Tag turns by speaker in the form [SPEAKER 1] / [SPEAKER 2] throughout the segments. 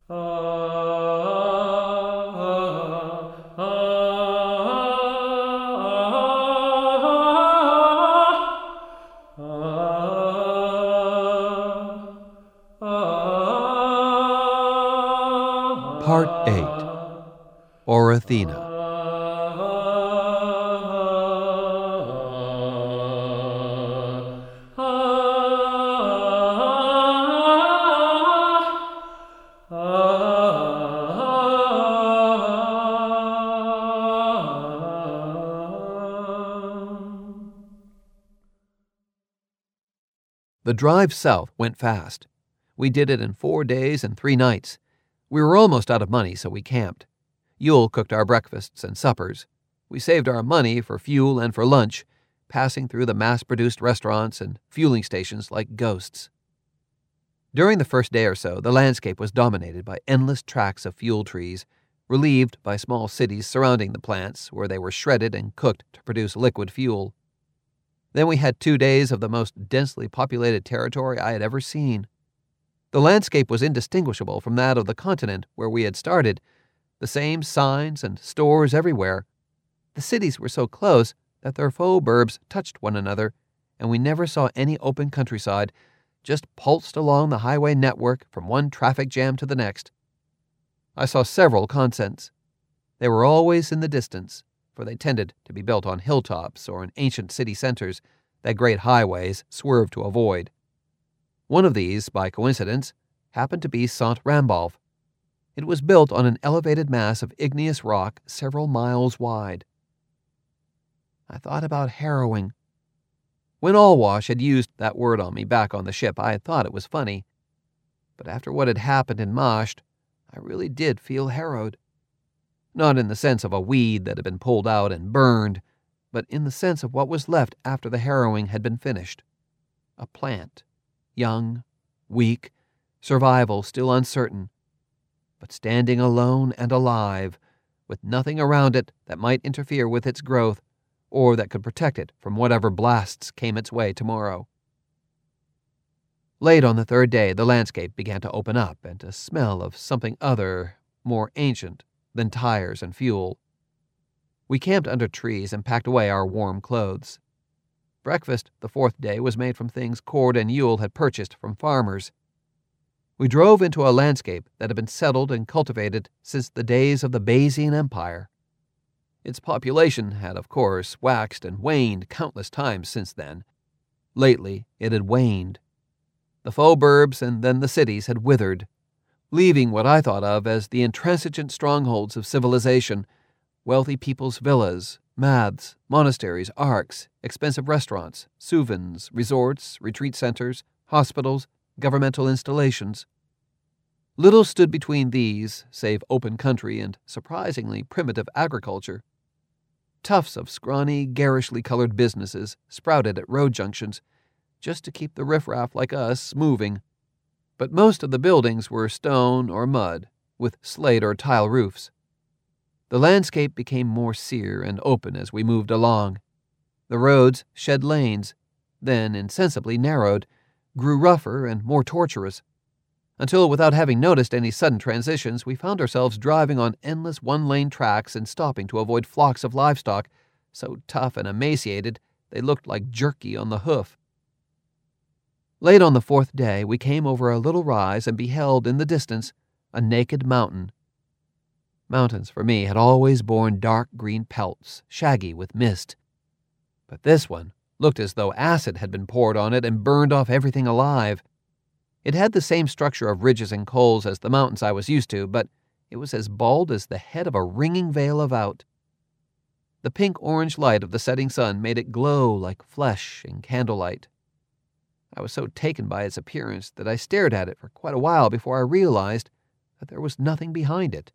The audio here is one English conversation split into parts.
[SPEAKER 1] Part 8. Orythena. The drive south went fast. We did it in 4 days and 3 nights. We were almost out of money, so we camped. Yule cooked our breakfasts and suppers. We saved our money for fuel and for lunch, passing through the mass-produced restaurants and fueling stations like ghosts. During the first day or so, the landscape was dominated by endless tracts of fuel trees, relieved by small cities surrounding the plants where they were shredded and cooked to produce liquid fuel. Then we had 2 days of the most densely populated territory I had ever seen. The landscape was indistinguishable from that of the continent where we had started, the same signs and stores everywhere. The cities were so close that their faubourgs touched one another, and we never saw any open countryside, just pulsed along the highway network from one traffic jam to the next. I saw several consents. They were always in the distance, for they tended to be built on hilltops or in ancient city centers that great highways swerved to avoid. One of these, by coincidence, happened to be Saint-Rambolf. It was built on an elevated mass of igneous rock several miles wide. I thought about harrowing. When Allwash had used that word on me back on the ship, I had thought it was funny. But after what had happened in Masht, I really did feel harrowed. Not in the sense of a weed that had been pulled out and burned, but in the sense of what was left after the harrowing had been finished. A plant, young, weak, survival still uncertain, but standing alone and alive, with nothing around it that might interfere with its growth or that could protect it from whatever blasts came its way tomorrow. Late on the third day, the landscape began to open up and to smell of something other, more ancient, than tires and fuel. We camped under trees and packed away our warm clothes. Breakfast the fourth day was made from things Cord and Yule had purchased from farmers. We drove into a landscape that had been settled and cultivated since the days of the Bayesian Empire. Its population had, of course, waxed and waned countless times since then. Lately, it had waned. The faubourgs and then the cities had withered, leaving what I thought of as the intransigent strongholds of civilization, wealthy people's villas, maths, monasteries, arks, expensive restaurants, souvens, resorts, retreat centers, hospitals, governmental installations. Little stood between these, save open country and surprisingly primitive agriculture. Tufts of scrawny, garishly colored businesses sprouted at road junctions, just to keep the riffraff like us moving. But most of the buildings were stone or mud, with slate or tile roofs. The landscape became more sere and open as we moved along. The roads shed lanes, then insensibly narrowed, grew rougher and more tortuous, until without having noticed any sudden transitions, we found ourselves driving on endless one-lane tracks and stopping to avoid flocks of livestock, so tough and emaciated they looked like jerky on the hoof. Late on the fourth day, we came over a little rise and beheld in the distance a naked mountain. Mountains, for me, had always borne dark green pelts, shaggy with mist. But this one looked as though acid had been poured on it and burned off everything alive. It had the same structure of ridges and cols as the mountains I was used to, but it was as bald as the head of a ringing veil of out. The pink-orange light of the setting sun made it glow like flesh in candlelight. I was so taken by its appearance that I stared at it for quite a while before I realized that there was nothing behind it.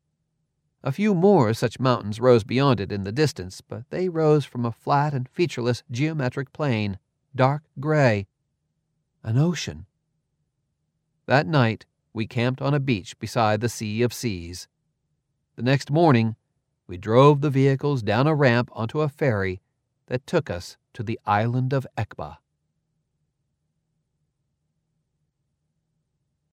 [SPEAKER 1] A few more such mountains rose beyond it in the distance, but they rose from a flat and featureless geometric plain, dark gray. An ocean. That night, we camped on a beach beside the Sea of Seas. The next morning, we drove the vehicles down a ramp onto a ferry that took us to the island of Ekba.